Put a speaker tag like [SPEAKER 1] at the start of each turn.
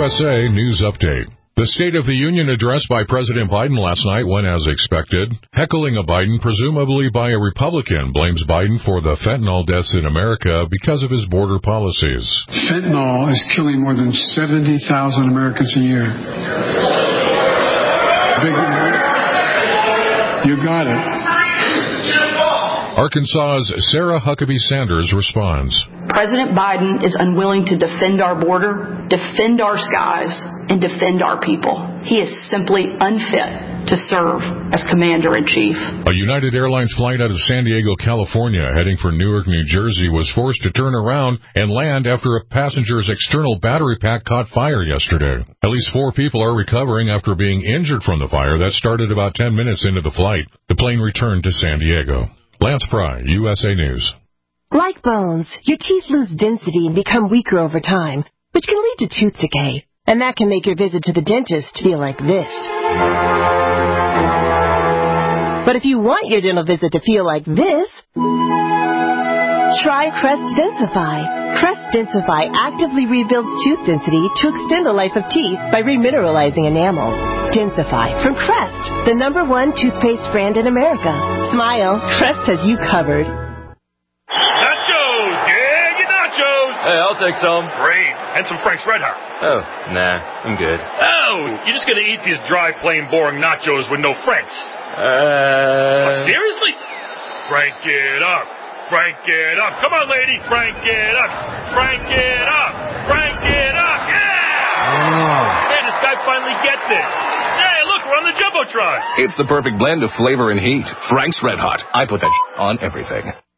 [SPEAKER 1] USA News Update. The State of the Union address by President Biden last night went as expected. Heckling of Biden, presumably by a Republican, blames Biden for the fentanyl deaths in America because of his border policies.
[SPEAKER 2] Fentanyl is killing more than 70,000 Americans a year. You got it.
[SPEAKER 1] Arkansas's Sarah Huckabee Sanders responds.
[SPEAKER 3] President Biden is unwilling to defend our border, defend our skies, and defend our people. He is simply unfit to serve as Commander-in-Chief.
[SPEAKER 1] A United Airlines flight out of San Diego, California, heading for Newark, New Jersey, was forced to turn around and land after a passenger's external battery pack caught fire yesterday. At least 4 people are recovering after being injured from the fire that started about 10 minutes into the flight. The plane returned to San Diego. Lance Pry, USA News.
[SPEAKER 4] Like bones, your teeth lose density and become weaker over time, which can lead to tooth decay. And that can make your visit to the dentist feel like this. But if you want your dental visit to feel like this, try Crest Densify. Crest Densify actively rebuilds tooth density to extend the life of teeth by remineralizing enamel. Densify from Crest, the #1 toothpaste brand in America. Smile, Crest has you covered.
[SPEAKER 5] Nachos! Yeah, get nachos!
[SPEAKER 6] Hey, I'll take some.
[SPEAKER 5] Great. And some Frank's Red Hot.
[SPEAKER 6] Oh, nah, I'm good.
[SPEAKER 5] Oh, you're just gonna eat these dry, plain, boring nachos with no Frank's? Seriously? Frank it up. Frank it up. Come on, lady. Frank it up. Frank it up. Frank it up. Yeah! Hey, this guy finally gets it. Hey, look, we're on the Jumbotron.
[SPEAKER 7] It's the perfect blend of flavor and heat. Frank's Red Hot. I put that on everything.